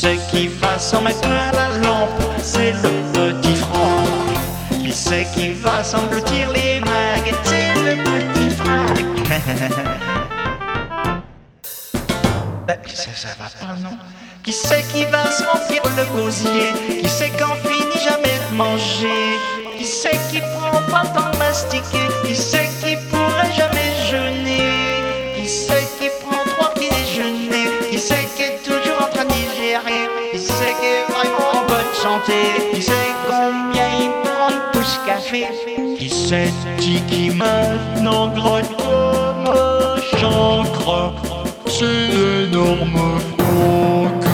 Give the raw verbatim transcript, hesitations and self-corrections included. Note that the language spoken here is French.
c'est qui va s'en mettre à la lampe? C'est le petit Franck. Qui c'est qui va s'engloutir les baguettes? C'est le petit Franck. ça, ça va pas, non? Qui c'est qui va se remplir le gosier? Qui c'est qu'en finit jamais de manger? Qui c'est qui prend pas le temps de mastiquer? Qui c'est qui pourrait jamais jeûner? Qui c'est qui prend trois petits déjeuners? Qui c'est qui est toujours en train de digérer? Qui c'est qui est vraiment en bonne santé? Qui sait combien il prend de pouces café? Qui c'est qui maintenant grogne comme un chancre? C'est l'énorme Franck.